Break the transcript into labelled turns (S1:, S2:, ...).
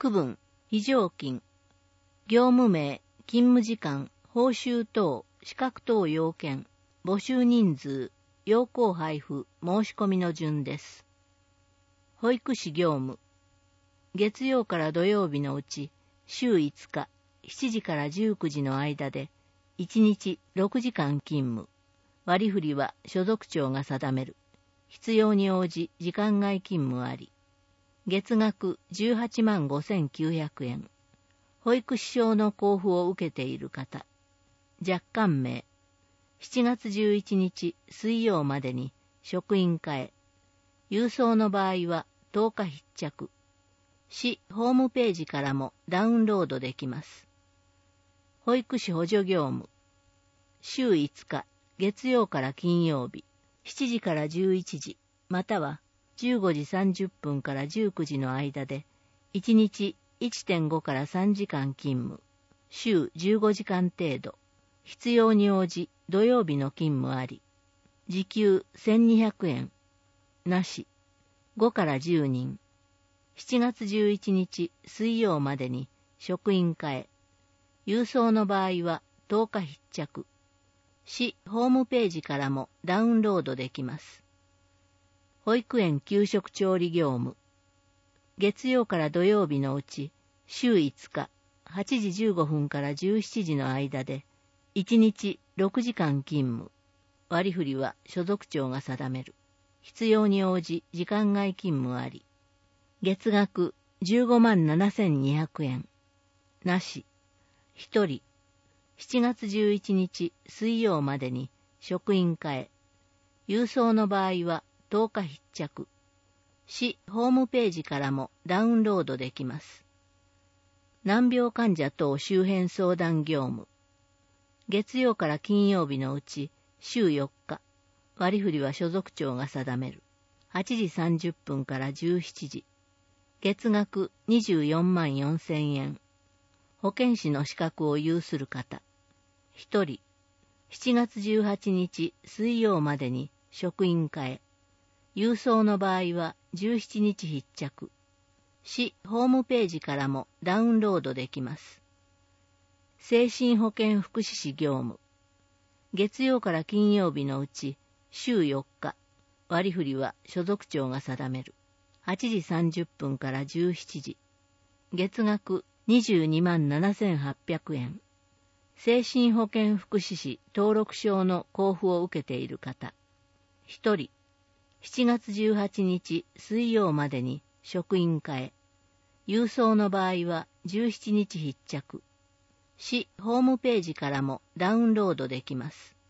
S1: 区分、非常勤、業務名、勤務時間、報酬等、資格等要件、募集人数、要項配布、申し込みの順です。保育士業務。月曜から土曜日のうち、週5日、7時から19時の間で、1日6時間勤務。割り振りは所属長が定める。必要に応じ時間外勤務あり。月額18万5,900円。保育士証の交付を受けている方。若干名。7月11日水曜までに職員替え。郵送の場合は10日必着。市ホームページからもダウンロードできます。保育士補助業務。週5日、月曜から金曜日、7時から11時、または15時30分から19時の間で、1日 1.5 から3時間勤務、週15時間程度、必要に応じ土曜日の勤務あり、時給1200円、なし、5から10人、7月11日水曜までに職員替え、郵送の場合は10日必着、市ホームページからもダウンロードできます。保育園給食調理業務。月曜から土曜日のうち、週5日、8時15分から17時の間で、1日6時間勤務。割り振りは所属長が定める。必要に応じ時間外勤務あり。月額15万7,200円。なし。1人。7月11日水曜までに職員替え。郵送の場合は10日必着。市ホームページからもダウンロードできます。難病患者等周辺相談業務。月曜から金曜日のうち週4日。割り振りは所属長が定める。8時30分から17時。月額24万4,000円。保健師の資格を有する方。1人。7月18日水曜までに職員替え。郵送の場合は17日必着。市ホームページからもダウンロードできます。精神保健福祉士業務。月曜から金曜日のうち週4日。割り振りは所属長が定める。8時30分から17時。月額22万7,800円。精神保健福祉士登録証の交付を受けている方。1人。7月18日水曜までに職員替え。郵送の場合は17日必着。市ホームページからもダウンロードできます。